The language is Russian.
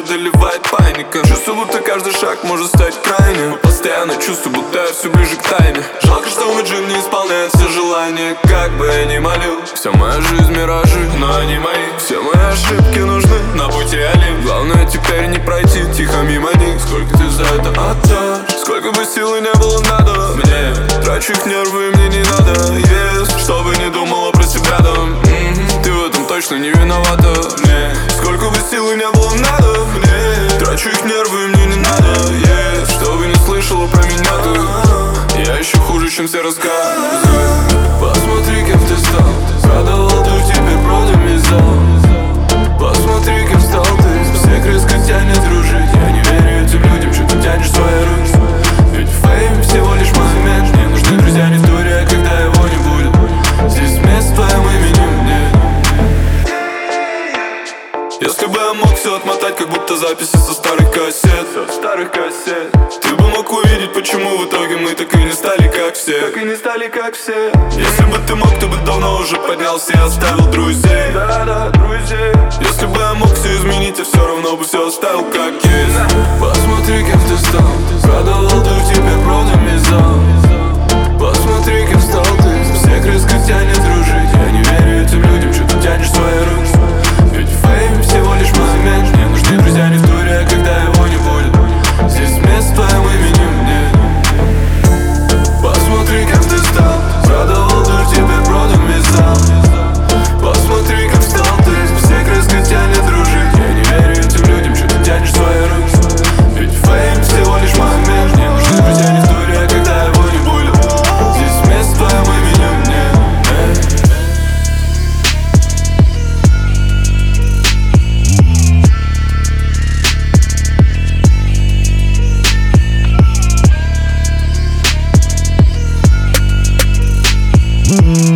одолевает паника. Чувствую, будто каждый шаг может стать крайним. Но постоянно чувствую, будто я все ближе к тайне. Жалко, что мой джин не исполняет все желания. Как бы я ни молил, вся моя жизнь миражи, но они мои. Все мои ошибки нужны, на пути олень. Главное теперь не пройти тихо мимо них. Сколько ты за это отдашь? Сколько бы силы не было надо мне. Трачу их нервы, мне не надо чтобы не думала про себя там. Ты в этом точно не виновата мне. Сколько бы силы не было надо мне. Трачу их нервы, мне не надо чтобы не слышала про меня ты. Я еще хуже, чем все рассказывают. Посмотри, кем ты стал. Продавал дух, теперь продам весь зал. Посмотри, кем стал ты. Всех резко тянет дружить. Я не верю этим людям, что ты тянешь свои руки. Ведь фейм всего лишь момент. Мне нужны друзья, не в туре, а когда его не будет. Здесь мест твоим именем нет. Если бы я мог все отмотать, как будто записи со старых кассет. Ты бы мог увидеть, почему в итоге мы так и не стали как все. Если бы ты мог, ты бы давно уже поднялся и оставил друзей. Друзей. Если бы я мог все изменить, я все равно бы все оставил как есть. Посмотри, кем ты стал. Продавал дух, теперь продам весь зал. Посмотри, кем стал ты. Всех резко тянет дружить. Я не верю этим людям, что ты тянешь свои руки. Ведь фейм всего лишь момент. Мне нужны друзья, не в туре, а когда его не будет. Здесь мест твоим именем нет. Посмотри, кем ты стал. Продавал дух, теперь продам весь зал. Посмотри, как стал ты. Всех резко тянет дружить. Я не верю этим людям, что ты тянешь свои руки. Ведь фейм всего лишь момент. Мне нужны друзья, не в туре, а когда его не будет. Здесь мест твоим именем нет. Mm-hmm.